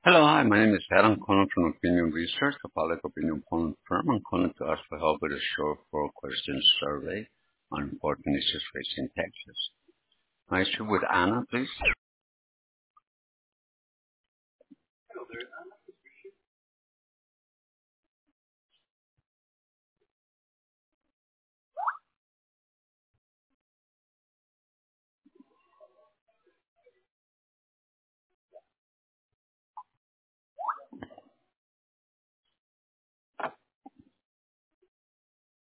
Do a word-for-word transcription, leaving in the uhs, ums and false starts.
Hello, hi, my name is Ed. I'm calling from Opinion Research, a public opinion polling firm. I'm calling to ask for help with a short four question survey on important issues facing Texas. May I speak with Anna, please?